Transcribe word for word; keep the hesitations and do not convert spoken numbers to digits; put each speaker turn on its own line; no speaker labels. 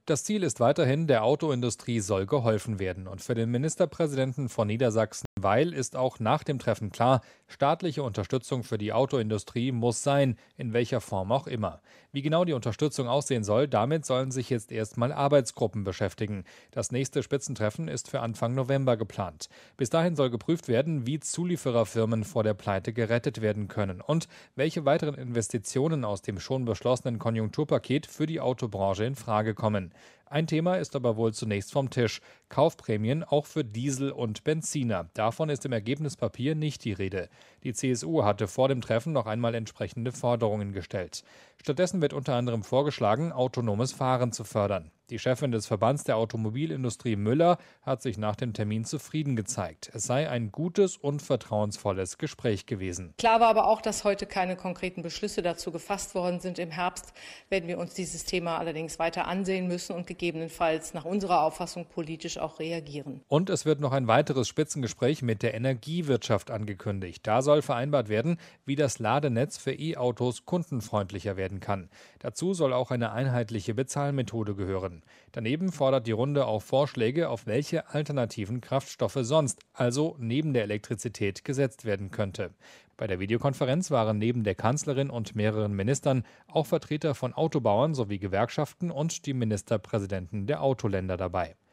Das Ziel ist weiterhin, der Autoindustrie soll geholfen werden. Und für den Ministerpräsidenten von Niedersachsen Weil ist auch nach dem Treffen klar, staatliche Unterstützung für die Autoindustrie muss sein, in welcher Form auch immer. Wie genau die Unterstützung aussehen soll, damit sollen sich jetzt erstmal Arbeitsgruppen beschäftigen. Das nächste Spitzentreffen ist für Anfang November geplant. Bis dahin soll geprüft werden, wie Zuliefererfirmen vor der Pleite gerettet werden können und welche weiteren Investitionen aus dem schon beschlossenen Konjunkturpaket für die Autobranche in Frage kommen. Ein Thema ist aber wohl zunächst vom Tisch: Kaufprämien auch für Diesel und Benziner. Davon ist im Ergebnispapier nicht die Rede. Die C S U hatte vor dem Treffen noch einmal entsprechende Forderungen gestellt. Stattdessen wird unter anderem vorgeschlagen, autonomes Fahren zu fördern. Die Chefin des Verbands der Automobilindustrie Müller hat sich nach dem Termin zufrieden gezeigt. Es sei ein gutes und vertrauensvolles Gespräch gewesen.
Klar war aber auch, dass heute keine konkreten Beschlüsse dazu gefasst worden sind. Im Herbst werden wir uns dieses Thema allerdings weiter ansehen müssen und gegebenenfalls nach unserer Auffassung politisch auch reagieren.
Und es wird noch ein weiteres Spitzengespräch mit der Energiewirtschaft angekündigt. Da soll vereinbart werden, wie das Ladenetz für E-Autos kundenfreundlicher werden kann. Dazu soll auch eine einheitliche Bezahlmethode gehören. Daneben fordert die Runde auch Vorschläge, auf welche alternativen Kraftstoffe sonst, also neben der Elektrizität, gesetzt werden könnte. Bei der Videokonferenz waren neben der Kanzlerin und mehreren Ministern auch Vertreter von Autobauern sowie Gewerkschaften und die Ministerpräsidenten der Autoländer dabei.